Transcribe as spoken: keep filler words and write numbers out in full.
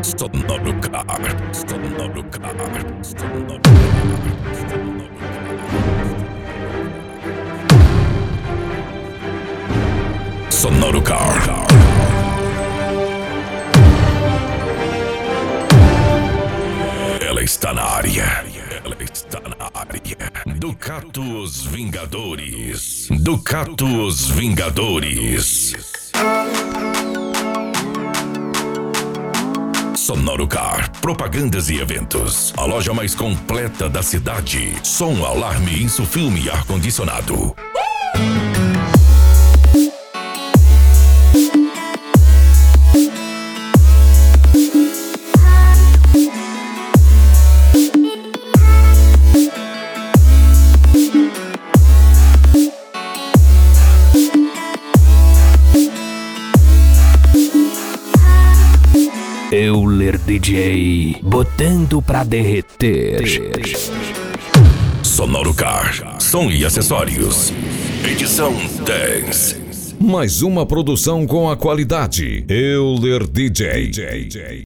Sonorucar, Sonorucar, Sonorucar. Sonorucar. Ela está na área. Ela está na área. Ducatos Vingadores. Ducatos Vingadores. Sonorucar, propagandas e eventos. A loja mais completa da cidade. Som, alarme, insufilme e ar-condicionado. Euler D J, botando pra derreter. Sonorucar, som e acessórios. Edição dez. Mais uma produção com a qualidade Euler D J.